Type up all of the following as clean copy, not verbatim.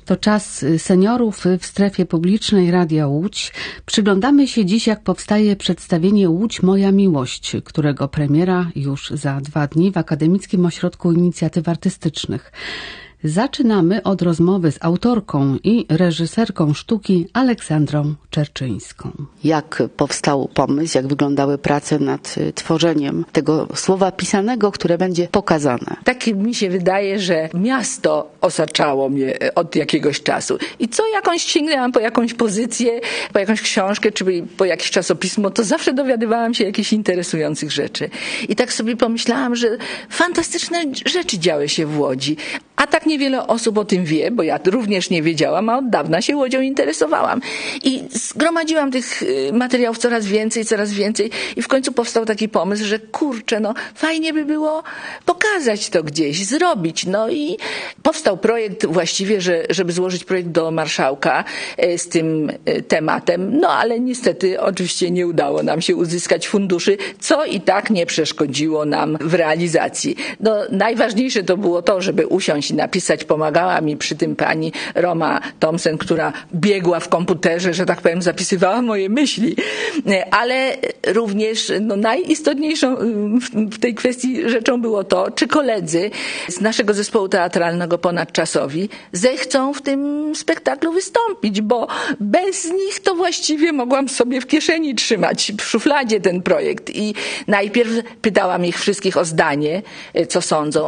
To czas seniorów w strefie publicznej Radia Łódź. Przyglądamy się dziś, jak powstaje przedstawienie Łódź Moja Miłość, którego premiera już za 2 dni w Akademickim Ośrodku Inicjatyw Artystycznych. Zaczynamy od rozmowy z autorką i reżyserką sztuki Aleksandrą Czerczyńską. Jak powstał pomysł, jak wyglądały prace nad tworzeniem tego słowa pisanego, które będzie pokazane? Tak mi się wydaje, że miasto osaczało mnie od jakiegoś czasu. I co jakąś sięgnęłam po jakąś pozycję, po jakąś książkę, czy po jakieś czasopismo, to zawsze dowiadywałam się jakichś interesujących rzeczy. I tak sobie pomyślałam, że fantastyczne rzeczy działy się w Łodzi. A tak niewiele osób o tym wie, bo ja również nie wiedziałam, a od dawna się Łodzią interesowałam. I zgromadziłam tych materiałów coraz więcej i w końcu powstał taki pomysł, że kurczę, fajnie by było pokazać to gdzieś, zrobić. I powstał projekt właściwie, żeby złożyć projekt do marszałka z tym tematem, ale niestety oczywiście nie udało nam się uzyskać funduszy, co i tak nie przeszkodziło nam w realizacji. Najważniejsze to było to, żeby usiąść i napisać. Pomagała mi przy tym pani Roma Thompson, która biegła w komputerze, że tak powiem, zapisywała moje myśli. Ale również najistotniejszą w tej kwestii rzeczą było to, czy koledzy z naszego zespołu teatralnego Ponadczasowi zechcą w tym spektaklu wystąpić, bo bez nich to właściwie mogłam sobie w kieszeni trzymać, w szufladzie ten projekt. I najpierw pytałam ich wszystkich o zdanie, co sądzą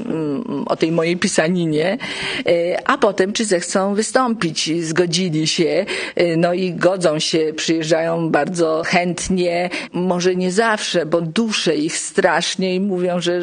o tej mojej pisaninie, a potem czy zechcą wystąpić. Zgodzili się, i godzą się, przyjeżdżają bardzo chętnie, może nie zawsze, bo duszę ich strasznie i mówią, że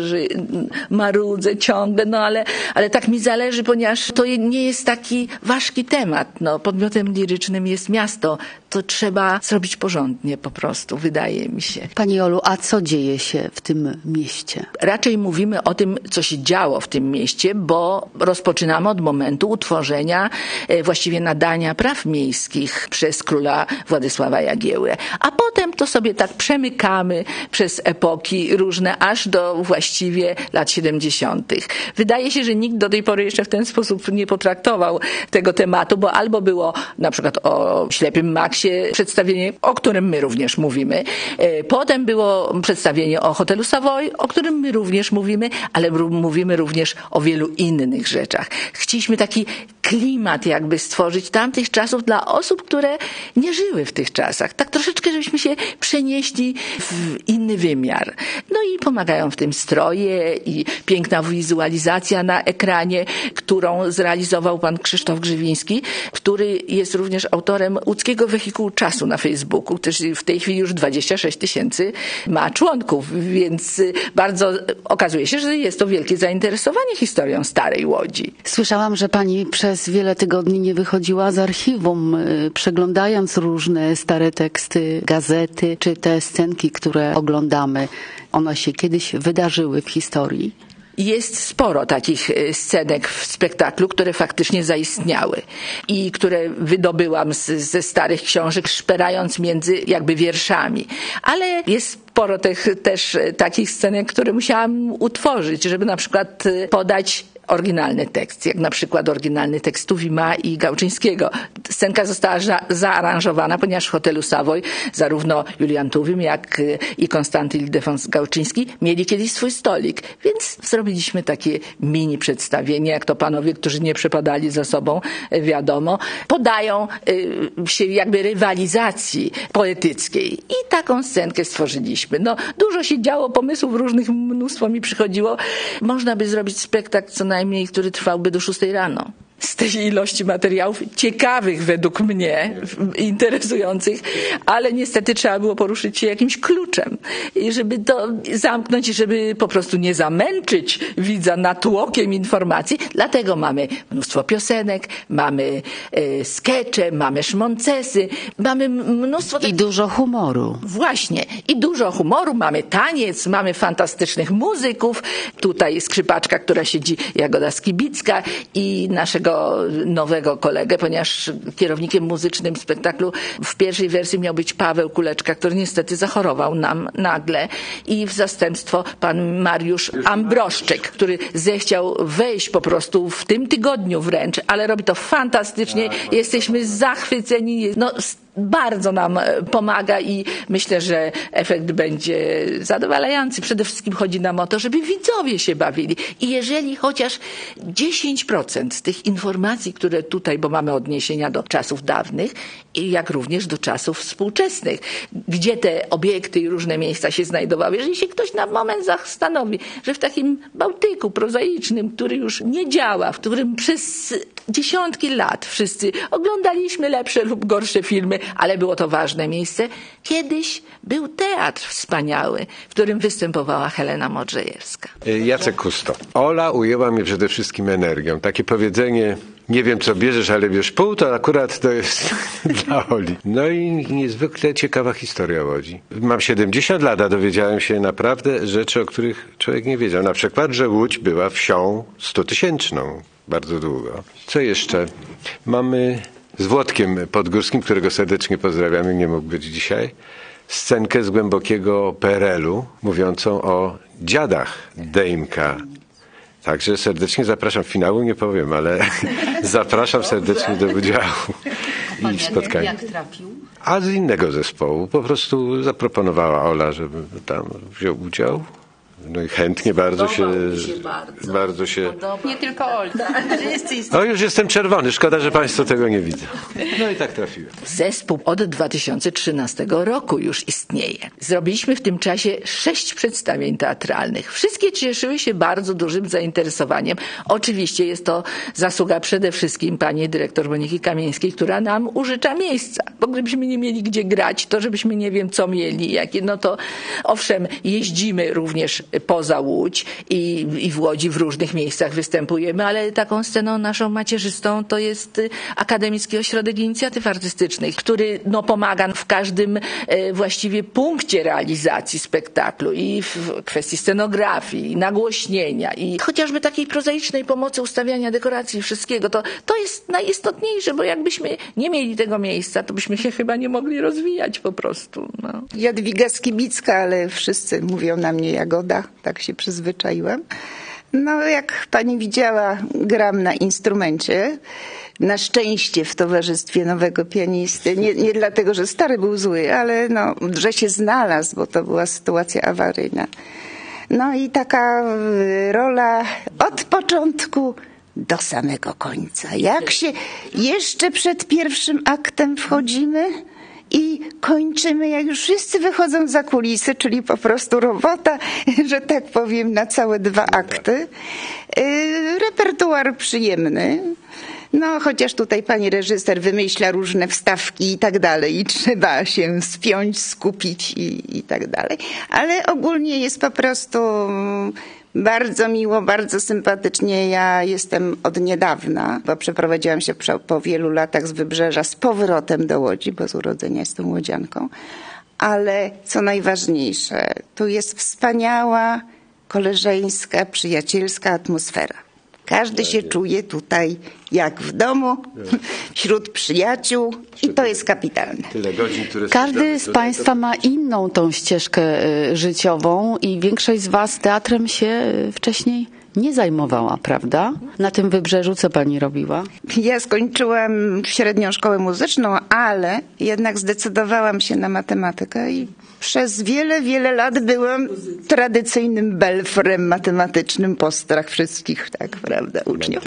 marudzę ciągle, ale tak mi zależy, ponieważ to nie jest taki ważki temat. Podmiotem lirycznym jest miasto. To trzeba zrobić porządnie po prostu, wydaje mi się. Pani Olu, a co dzieje się w tym mieście? Raczej mówimy o tym, co się działo w tym mieście, bo rozpoczynamy od momentu utworzenia, właściwie nadania praw miejskich przez króla Władysława Jagiełłę. A potem to sobie tak przemykamy przez epoki różne, aż do właściwie lat 70. Wydaje się, że nikt do tej pory jeszcze w ten sposób nie potraktował tego tematu, bo albo było na przykład o Ślepym Maksie przedstawienie, o którym my również mówimy. Potem było przedstawienie o hotelu Savoy, o którym my również mówimy, ale mówimy również o wielu innych rzeczach. Chcieliśmy taki klimat jakby stworzyć tamtych czasów dla osób, które nie żyły w tych czasach. Tak troszeczkę, żebyśmy się przenieśli w inny wymiar. I pomagają w tym stroje i piękna wizualizacja na ekranie, którą zrealizował pan Krzysztof Grzywiński, który jest również autorem łódzkiego wehikułu czasu na Facebooku, też w tej chwili już 26 000 ma członków, więc bardzo okazuje się, że jest to wielkie zainteresowanie historią Starej Łodzi. Słyszałam, że pani przez wiele tygodni nie wychodziła z archiwum, przeglądając różne stare teksty, gazety, czy te scenki, które oglądamy. One się kiedyś wydarzyły w historii. Jest sporo takich scenek w spektaklu, które faktycznie zaistniały i które wydobyłam ze starych książek, szperając między jakby wierszami. Ale jest sporo też takich scenek, które musiałam utworzyć, żeby na przykład podać oryginalny tekst, jak na przykład oryginalny tekst Tuwima i Gałczyńskiego. Scenka została zaaranżowana, ponieważ w hotelu Savoy zarówno Julian Tuwim, jak i Konstanty Ildefons Gałczyński mieli kiedyś swój stolik, więc zrobiliśmy takie mini przedstawienie, jak to panowie, którzy nie przepadali za sobą, wiadomo, podają się jakby rywalizacji poetyckiej i taką scenkę stworzyliśmy. Dużo się działo, pomysłów różnych mnóstwo mi przychodziło. Można by zrobić spektakl co najmniej, który trwałby do 6 rano. Z tej ilości materiałów ciekawych według mnie, interesujących, ale niestety trzeba było poruszyć się jakimś kluczem, żeby to zamknąć, żeby po prostu nie zamęczyć widza natłokiem informacji. Dlatego mamy mnóstwo piosenek, mamy skecze, mamy szmoncesy, mamy mnóstwo... I dużo humoru. Właśnie. I dużo humoru, mamy taniec, mamy fantastycznych muzyków. Tutaj skrzypaczka, która siedzi, Jagoda Skibicka i naszego naszego nowego kolegę, ponieważ kierownikiem muzycznym spektaklu w pierwszej wersji miał być Paweł Kuleczka, który niestety zachorował nam nagle, i w zastępstwo pan Mariusz Ambroszczyk, który zechciał wejść po prostu w tym tygodniu wręcz, ale robi to fantastycznie. Jesteśmy zachwyceni. No, bardzo nam pomaga i myślę, że efekt będzie zadowalający. Przede wszystkim chodzi nam o to, żeby widzowie się bawili. I jeżeli chociaż 10% z tych informacji, które tutaj, bo mamy odniesienia do czasów dawnych, i jak również do czasów współczesnych, gdzie te obiekty i różne miejsca się znajdowały, jeżeli się ktoś na moment zastanowi, że w takim Bałtyku prozaicznym, który już nie działa, w którym przez dziesiątki lat wszyscy oglądaliśmy lepsze lub gorsze filmy, ale było to ważne miejsce. Kiedyś był teatr wspaniały, w którym występowała Helena Modrzejewska. Jacek Kusto. Ola ujęła mnie przede wszystkim energią. Takie powiedzenie, nie wiem co bierzesz, ale bierz pół, to akurat to jest dla Oli. No i niezwykle ciekawa historia Łodzi. Mam 70 lat, a dowiedziałem się naprawdę rzeczy, o których człowiek nie wiedział. Na przykład, że Łódź była wsią 100-tysięczną. Bardzo długo. Co jeszcze? Mamy z Włodkiem Podgórskim, którego serdecznie pozdrawiamy, nie mógł być dzisiaj, scenkę z głębokiego PRL-u mówiącą o dziadach Dejmka. Także serdecznie zapraszam. Finału nie powiem, ale zapraszam serdecznie do udziału i spotkania. Jak trafił? A z innego zespołu. Po prostu zaproponowała Ola, żeby tam wziął udział. No i chętnie bardzo się Nie tylko Olga. No już jestem czerwony, szkoda, że państwo tego nie widzą. No i tak trafiłem. Zespół od 2013 roku już istnieje. Zrobiliśmy w tym czasie 6 przedstawień teatralnych. Wszystkie cieszyły się bardzo dużym zainteresowaniem. Oczywiście jest to zasługa przede wszystkim pani dyrektor Moniki Kamieńskiej, która nam użycza miejsca. Bo gdybyśmy nie mieli gdzie grać, to żebyśmy nie wiem co mieli, jakie, no to owszem, jeździmy również poza Łódź i w Łodzi w różnych miejscach występujemy, ale taką sceną naszą macierzystą to jest Akademicki Ośrodek Inicjatyw Artystycznych, który no, pomaga w każdym właściwie punkcie realizacji spektaklu i w kwestii scenografii, i nagłośnienia, i chociażby takiej prozaicznej pomocy ustawiania dekoracji i wszystkiego. To jest najistotniejsze, bo jakbyśmy nie mieli tego miejsca, to byśmy się chyba nie mogli rozwijać po prostu. No. Jadwiga Skibicka, ale wszyscy mówią na mnie Jagoda, tak się przyzwyczaiłam. No jak pani widziała, gram na instrumencie. Na szczęście w towarzystwie nowego pianisty. Nie dlatego, że stary był zły, ale no, że się znalazł, bo to była sytuacja awaryjna. No i taka rola od początku do samego końca. Jak się jeszcze przed pierwszym aktem wchodzimy i kończymy, jak już wszyscy wychodzą za kulisy, czyli po prostu robota, że tak powiem, na całe 2 akty. Repertuar przyjemny. No, chociaż tutaj pani reżyser wymyśla różne wstawki i tak dalej i trzeba się spiąć, skupić i tak dalej. Ale ogólnie jest po prostu bardzo miło, bardzo sympatycznie. Ja jestem od niedawna, bo przeprowadziłam się po wielu latach z Wybrzeża z powrotem do Łodzi, bo z urodzenia jestem łodzianką. Ale co najważniejsze, tu jest wspaniała, koleżeńska, przyjacielska atmosfera. Każdy się czuje tutaj jak w domu, wśród przyjaciół i to jest kapitalne. Tyle godzin, które Każdy z Państwa ma inną tą ścieżkę życiową i większość z Was teatrem się wcześniej nie zajmowała, prawda? Na tym Wybrzeżu co pani robiła? Ja skończyłam średnią szkołę muzyczną, ale jednak zdecydowałam się na matematykę i przez wiele, wiele lat byłam tradycyjnym belfrem matematycznym po strach wszystkich, tak, prawda, uczniów.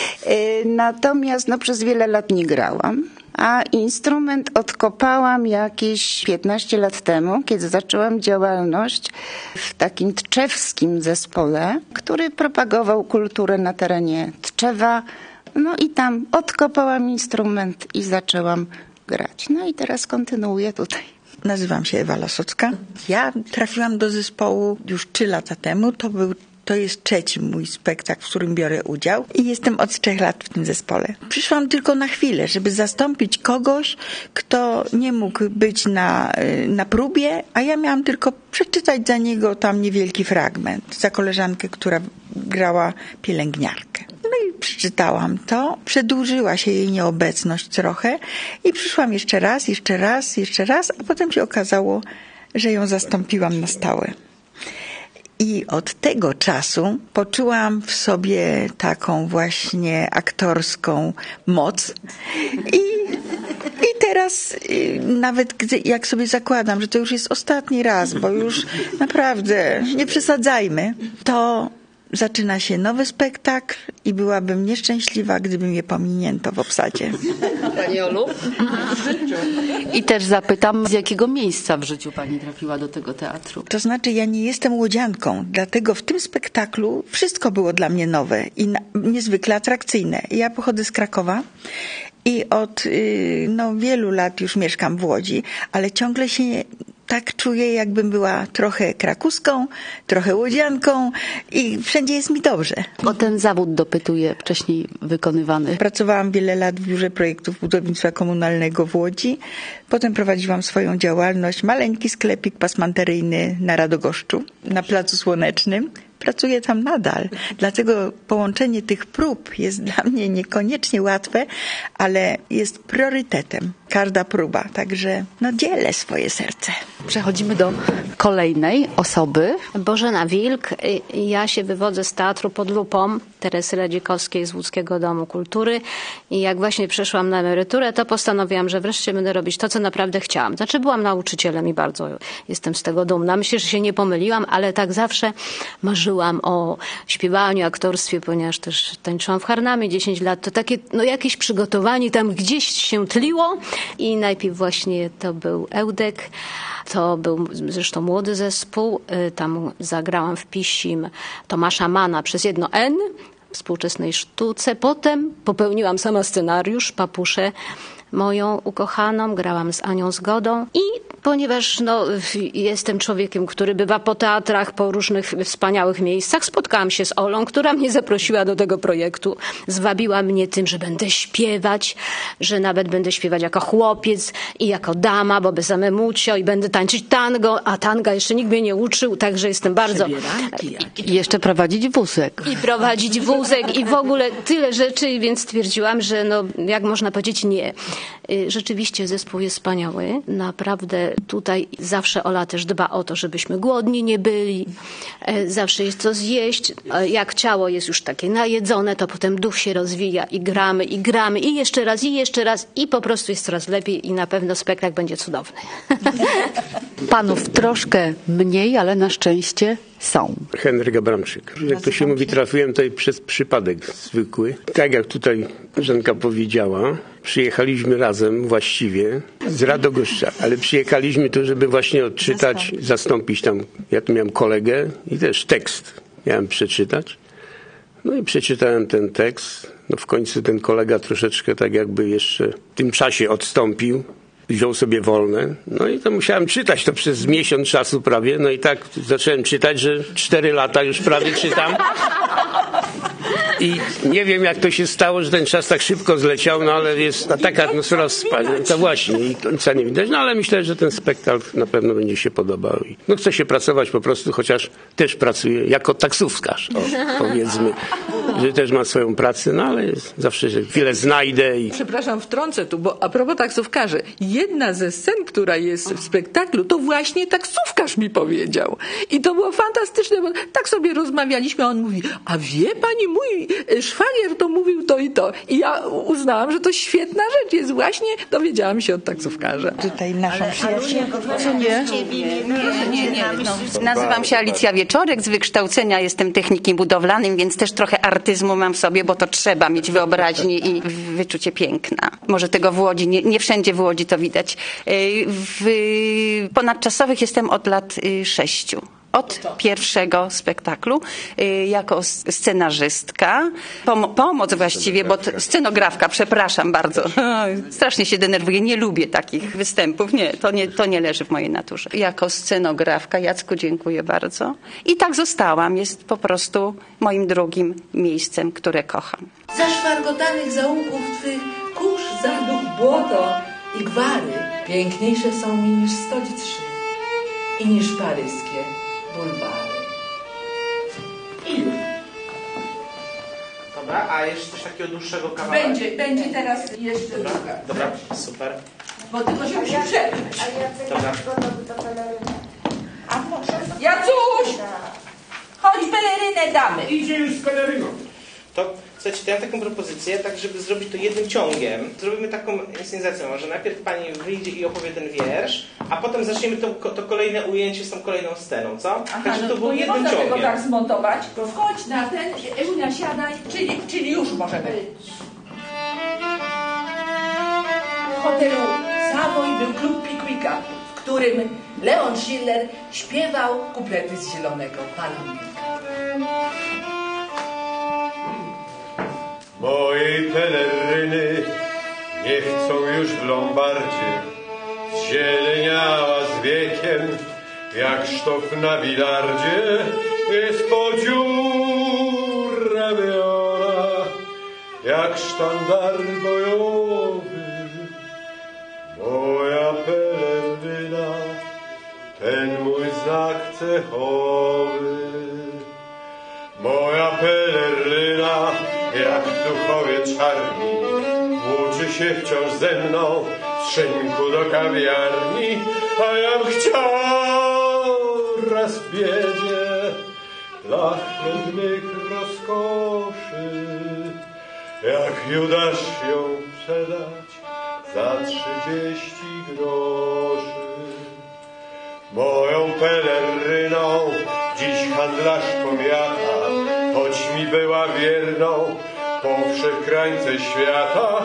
Natomiast no, przez wiele lat nie grałam. A instrument odkopałam jakieś 15 lat temu, kiedy zaczęłam działalność w takim tczewskim zespole, który propagował kulturę na terenie Tczewa. No i tam odkopałam instrument i zaczęłam grać. No i teraz kontynuuję tutaj. Nazywam się Ewa Lasocka. Ja trafiłam do zespołu już 3 lata temu. To jest 3. mój spektakl, w którym biorę udział i jestem od 3 lat w tym zespole. Przyszłam tylko na chwilę, żeby zastąpić kogoś, kto nie mógł być na próbie, a ja miałam tylko przeczytać za niego tam niewielki fragment, za koleżankę, która grała pielęgniarkę. No i przeczytałam to, przedłużyła się jej nieobecność trochę i przyszłam jeszcze raz, a potem się okazało, że ją zastąpiłam na stałe. I od tego czasu poczułam w sobie taką właśnie aktorską moc i teraz nawet jak sobie zakładam, że to już jest ostatni raz, bo już naprawdę nie przesadzajmy, to zaczyna się nowy spektakl i byłabym nieszczęśliwa, gdyby mnie pominięto w obsadzie. Pani Olu? I też zapytam, z jakiego miejsca w życiu pani trafiła do tego teatru? To znaczy, ja nie jestem łodzianką, dlatego w tym spektaklu wszystko było dla mnie nowe i niezwykle atrakcyjne. Ja pochodzę z Krakowa i od wielu lat już mieszkam w Łodzi, ale ciągle się tak czuję, jakbym była trochę krakuską, trochę łodzianką i wszędzie jest mi dobrze. O ten zawód dopytuję, wcześniej wykonywany. Pracowałam wiele lat w Biurze Projektów Budownictwa Komunalnego w Łodzi. Potem prowadziłam swoją działalność, maleńki sklepik pasmanteryjny na Radogoszczu, na Placu Słonecznym. Pracuję tam nadal, dlatego połączenie tych prób jest dla mnie niekoniecznie łatwe, ale jest priorytetem. Każda próba, także dzielę swoje serce. Przechodzimy do kolejnej osoby. Bożena Wilk. Ja się wywodzę z Teatru Pod Lupą Teresy Radziekowskiej z Łódzkiego Domu Kultury i jak właśnie przeszłam na emeryturę, to postanowiłam, że wreszcie będę robić to, co naprawdę chciałam. Znaczy byłam nauczycielem i bardzo jestem z tego dumna. Myślę, że się nie pomyliłam, ale tak zawsze marzyłam o śpiewaniu, aktorstwie, ponieważ też tańczyłam w Harnamie 10 lat. To takie jakieś przygotowanie tam gdzieś się tliło i najpierw właśnie to był Ełdek. To był zresztą młody zespół. Tam zagrałam w Pisim Tomasza Mana przez jedno N w współczesnej sztuce. Potem popełniłam sama scenariusz, Papuszę moją ukochaną, grałam z Anią Zgodą i ponieważ jestem człowiekiem, który bywa po teatrach, po różnych wspaniałych miejscach, spotkałam się z Olą, która mnie zaprosiła do tego projektu. Zwabiła mnie tym, że będę śpiewać, że nawet będę śpiewać jako chłopiec i jako dama, bo bez amemucio i będę tańczyć tango, a tanga jeszcze nikt mnie nie uczył, także jestem bardzo... I jeszcze prowadzić wózek. I prowadzić wózek i w ogóle tyle rzeczy, więc stwierdziłam, że jak można powiedzieć nie. Rzeczywiście zespół jest wspaniały. Naprawdę tutaj zawsze Ola też dba o to, żebyśmy głodni nie byli. Zawsze jest co zjeść. Jak ciało jest już takie najedzone, to potem duch się rozwija i gramy i jeszcze raz i po prostu jest coraz lepiej i na pewno spektakl będzie cudowny. Panów troszkę mniej, ale na szczęście są. Henryk Abramczyk. Jak to się mówi, trafiłem tutaj przez przypadek zwykły. Tak jak tutaj Żenka powiedziała, przyjechaliśmy razem właściwie z Radogoszcza, ale przyjechaliśmy tu, żeby właśnie odczytać, zastąpić tam, ja tu miałem kolegę i też tekst miałem przeczytać. No i przeczytałem ten tekst. W końcu ten kolega troszeczkę tak jakby jeszcze w tym czasie odstąpił. Wziął sobie wolne. No i to musiałem czytać to przez miesiąc czasu prawie. No i tak zacząłem czytać, że 4 lata już prawie czytam. I nie wiem, jak to się stało, że ten czas tak szybko zleciał, ale jest taka atmosfera wspaniała. To właśnie i końca nie widać. Ale myślę, że ten spektakl na pewno będzie się podobał. I chce się pracować po prostu, chociaż też pracuję jako taksówkarz. Powiedzmy, że też ma swoją pracę, ale zawsze że chwilę znajdę. Przepraszam, wtrącę tu, bo a propos taksówkarzy. Jedna ze scen, która jest w spektaklu, to właśnie taksówkarz mi powiedział. I to było fantastyczne, bo tak sobie rozmawialiśmy, a on mówi, a wie pani, mój szwagier to mówił to i to. I ja uznałam, że to świetna rzecz jest. Właśnie dowiedziałam się od taksówkarza. Tutaj naszą przyjaciółkę. Nazywam się Alicja Wieczorek, z wykształcenia jestem technikiem budowlanym, więc też trochę artyzmu mam w sobie, bo to trzeba mieć wyobraźnię i wyczucie piękna. Może tego w Łodzi, nie wszędzie w Łodzi to widać. W ponadczasowych jestem od lat 6. Od pierwszego spektaklu jako scenarzystka. Pomoc właściwie, bo scenografka, przepraszam bardzo. Strasznie się denerwuję, nie lubię takich występów. Nie, to nie leży w mojej naturze. Jako scenografka, Jacku, dziękuję bardzo. I tak zostałam. Jest po prostu moim drugim miejscem, które kocham. Zaszwargotanych zaułków twych kurz, zaduch, błoto i gwary piękniejsze są mi niż stolic szych i niż paryskie bulwary. I już. Dobra, a jeszcze coś takiego dłuższego kawałka? Będzie teraz jeszcze druga. Dobra, super. Bo tylko się musi przepić. Dobra. A może... Jacuś! Chodź, pelerynę damy. Idzie już z peleryną. To słuchajcie, to ja mam taką propozycję, tak żeby zrobić to jednym ciągiem. Zrobimy taką inscenizację, może najpierw pani wyjdzie i opowie ten wiersz, a potem zaczniemy to kolejne ujęcie z tą kolejną sceną, co? Aha, tak, żeby to było nie jednym można ciągiem. tego tak zmontować. Wchodź na ten, Ewunia siadaj, czyli już możemy. W hotelu Savoy był klub Pickvicka, w którym Leon Schiller śpiewał kuplety z Zielonego Palomnika. Mojej peleryny nie chcą już w Lombardzie. Zieleniała z wiekiem, jak sztof na bilardzie. Jest podziurawiona, jak sztandar bojowy. Moja peleryna, ten mój znak cechowy. Moja peleryna, jak duchowie czarni, włóczy się wciąż ze mną z szynku do kawiarni, a ja bym chciał raz w biedzie dla chętnych rozkoszy, jak Judasz ją sprzedać za 30 groszy. Moją peleryną dziś handlarz pomiata, choć mi była wierną po wszechkrańce świata.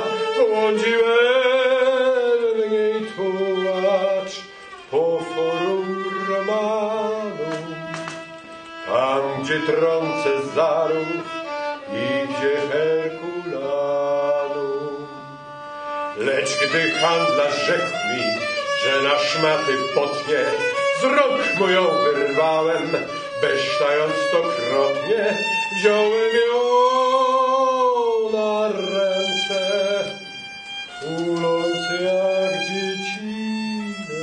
Błądziłem w niej tłumacz po forum Romanum, tam gdzie tron Cezarów i gdzie Herkulanum. Lecz gdy handlarz rzekł mi, że na szmaty potnie, z rąk mu ją wyrwałem, besztając stokrotnie, wziąłem ją na ręce, tuląc jak dziecinę,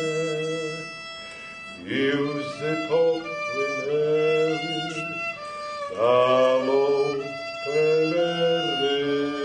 i łzy popłynęły na mą pelerynę.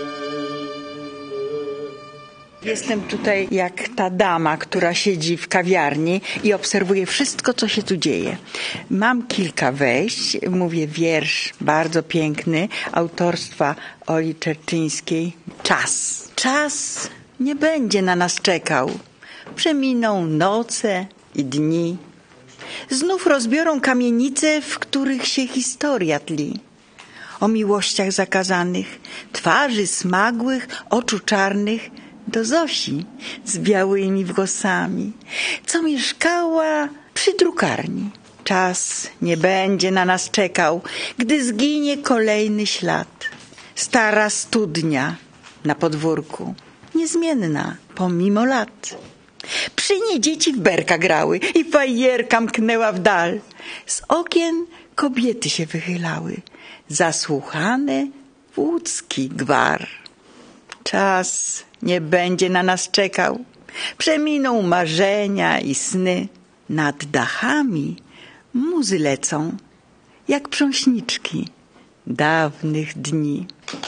Jestem tutaj jak ta dama, która siedzi w kawiarni i obserwuje wszystko, co się tu dzieje. Mam kilka wejść, mówię wiersz bardzo piękny, autorstwa Oli Czerczyńskiej. Czas. Czas nie będzie na nas czekał. Przeminą noce i dni. Znów rozbiorą kamienice, w których się historia tli. O miłościach zakazanych, twarzy smagłych, oczu czarnych, do Zosi z białymi włosami, co mieszkała przy drukarni. Czas nie będzie na nas czekał, gdy zginie kolejny ślad. Stara studnia na podwórku, niezmienna pomimo lat. Przy niej dzieci w berka grały i fajerka mknęła w dal. Z okien kobiety się wychylały, zasłuchane w łódzki gwar. Czas nie będzie na nas czekał, przeminą marzenia i sny. Nad dachami muzy lecą, jak prząśniczki dawnych dni.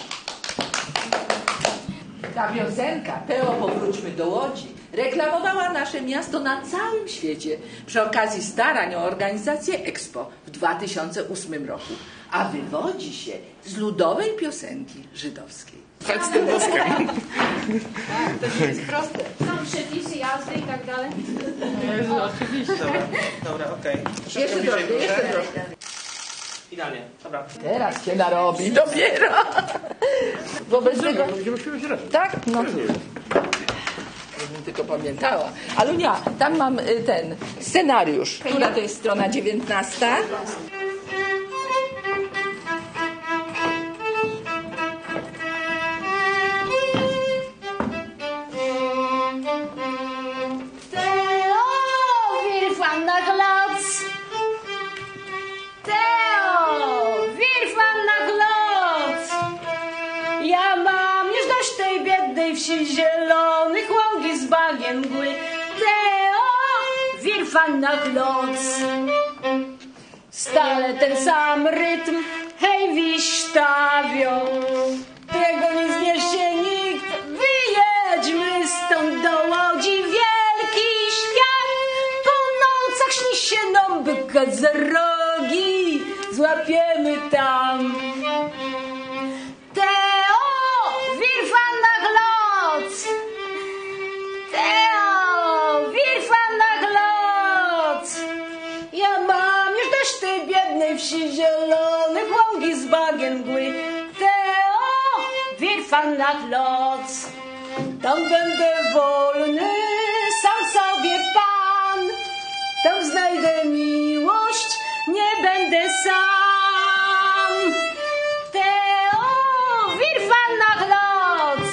Ta piosenka, Teo, powróćmy do Łodzi, reklamowała nasze miasto na całym świecie przy okazji starań o organizację Expo w 2008 roku, a wywodzi się z ludowej piosenki żydowskiej. Z tym woskiem. To jest proste. Są przepisy jazdy i tak dalej. Jezu, oczywiście. Dobra, okej. Jeszcze troszkę. Idealnie, dobra. Teraz się narobi, dopiero. Wobec tego... Tak? No. Żebym tylko pamiętała. Alunia, tam mam ten scenariusz. Która to jest strona 19? Wsi zielonych łąki z bagien mgły. Teo, wir fan na kloc. Stale ten sam rytm, hej wisztawią. Tego nie zniesie nikt, wyjedźmy stąd do Łodzi. Wielki świat, po nocach śni się nam byka za rogi, złapiemy tam. Teo, wir van nach Lodz. Teo, wir van nach Lodz. Ja mam już dość tej biednej wsi zielonych łąki z bagien mgły. Teo, wir van nach Lodz. Tam będę wolny, sam sobie pan. Tam znajdę miłość, nie będę sam. Teo, wir van nach Lodz.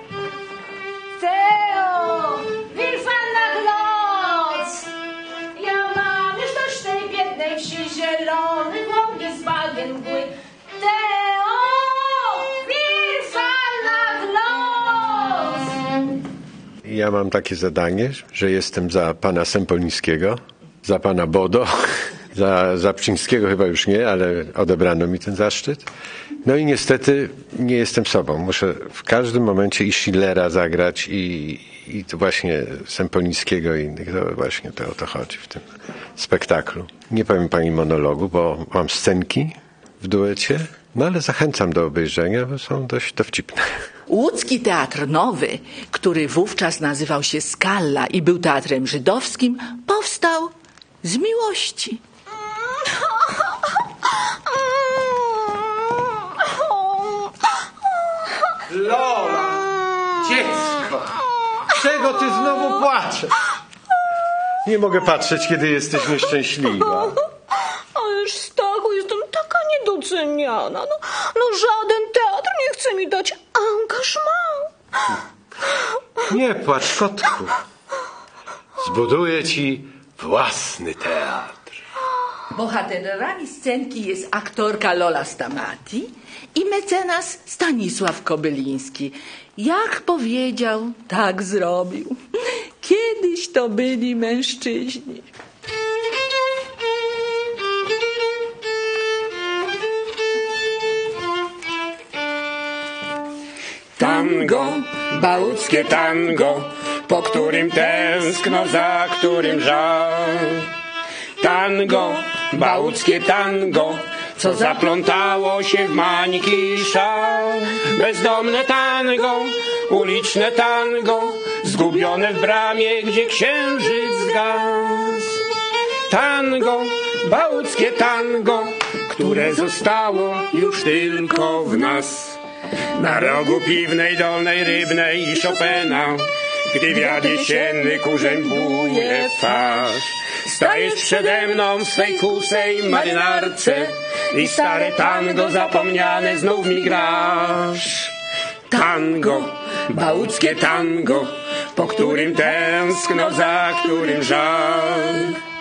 Teo, wir van nach Lodz. Ja mam już dość tej biednej wsi zielonych łąki z bagien mgły. Teo, wir van nach Lodz. Ja mam takie zadanie, że jestem za pana Sempolińskiego, za pana Bodo, za Zabczyńskiego chyba już nie, ale odebrano mi ten zaszczyt. No i niestety nie jestem sobą. Muszę w każdym momencie i Schillera zagrać i to właśnie Sempolińskiego i innych. To właśnie o to chodzi w tym spektaklu. Nie powiem pani monologu, bo mam scenki w duecie, no ale zachęcam do obejrzenia, bo są dość dowcipne. Łódzki Teatr Nowy, który wówczas nazywał się Skalla i był teatrem żydowskim, powstał z miłości. Lola, dziecko, czego ty znowu płaczesz? Nie mogę patrzeć, kiedy jesteś nieszczęśliwa. Ależ Stachu, jestem taka niedoceniana. No żaden teatr nie chce mi dać angażmału. Nie płacz, kotku. Zbuduję ci własny teatr. Bohaterami scenki jest aktorka Lola Stamati i mecenas Stanisław Kobyliński. Jak powiedział, tak zrobił. Kiedyś to byli mężczyźni. Tango, bałuckie tango, po którym tęskno, za którym żal. Tango, bałuckie tango, co zaplątało się w mańki szal. Bezdomne tango, uliczne tango, zgubione w bramie, gdzie księżyc zgasł. Tango, bałuckie tango, które zostało już tylko w nas. Na rogu Piwnej, Dolnej, Rybnej i Chopina, gdy wiatr jesienny kurzem buje twarz. Stajesz przede mną w swej kusej marynarce i stare tango zapomniane znów mi grasz. Tango, bałuckie tango, po którym tęskno, za którym żal.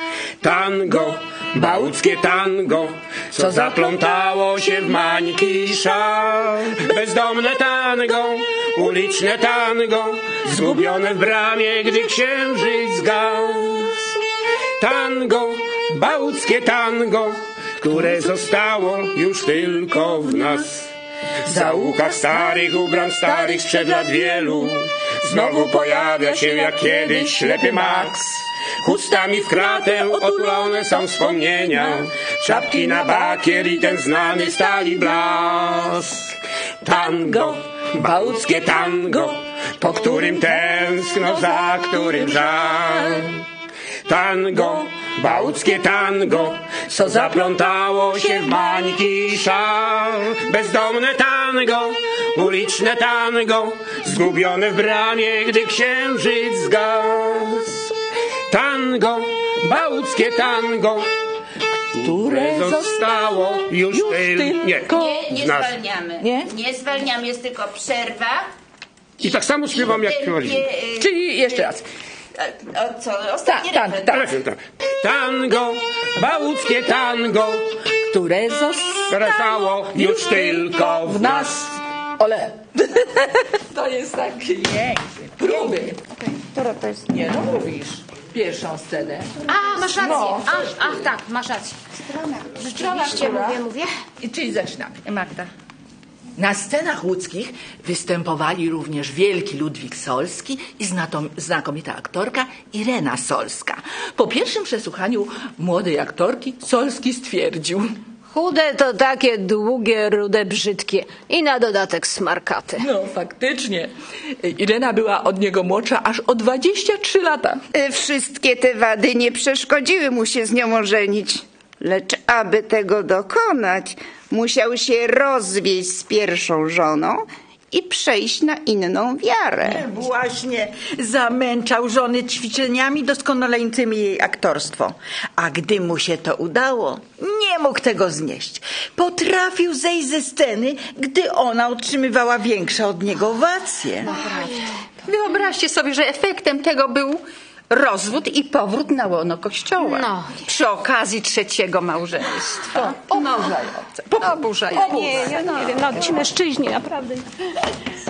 Tango, bałuckie tango, co zaplątało się w mańki szal. Bezdomne tango, uliczne tango, zgubione w bramie, gdy księżyc zgasł. Tango, bałuckie tango, które zostało już tylko w nas. W zaułkach starych ubrań, starych sprzed lat wielu, znowu pojawia się jak kiedyś ślepy Max. Chustami w kratę otulone są wspomnienia, czapki na bakier i ten znany stali blask. Tango, bałuckie tango, po którym tęskno, za którym żal. Tango, bałuckie tango, co zaplątało się w mańki szal. Bezdomne tango, uliczne tango, zgubione w bramie, gdy księżyc zgasł. Tango, bałuckie tango, które zostało już tylko nie zwalniamy. Nie zwalniamy, jest tylko przerwa. I tak samo śpiewam, jak śpiewaliśmy. Czyli jeszcze raz. Co? Ostatni refren. Tak. Tango, bałuckie tango, które zostało już tylko w nas. Ole. To jest tak piękny. Próby. Która to jest? Nie, no mówisz. Pierwszą scenę. A, masz rację. No. Ach, tak, masz rację. Rzeczywiście, mówię. I czyli zaczynamy. Magda. Na scenach łódzkich występowali również wielki Ludwik Solski i znakomita aktorka Irena Solska. Po pierwszym przesłuchaniu młodej aktorki Solski stwierdził: Chude to takie długie, rude, brzydkie i na dodatek smarkate. no faktycznie, Irena była od niego młodsza aż o 23 lata. Wszystkie te wady nie przeszkodziły mu się z nią ożenić. Lecz aby tego dokonać, musiał się rozwieść z pierwszą żoną i przejść na inną wiarę. Właśnie zamęczał żony ćwiczeniami doskonalejącymi jej aktorstwo. A gdy mu się to udało, nie mógł tego znieść. Potrafił zejść ze sceny, gdy ona otrzymywała większe od niego owacje. Wyobraźcie sobie, że efektem tego był rozwód i powrót na łono Kościoła. No. Przy okazji trzeciego małżeństwa. Oburzające. Oburzające. Nie wiem, no ci mężczyźni naprawdę.